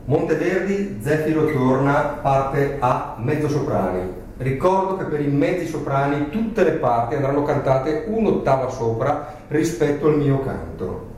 Monteverdi, Zefiro torna, parte a mezzosoprani. Ricordo che per i mezzi soprani tutte le parti andranno cantate un'ottava sopra rispetto al mio canto.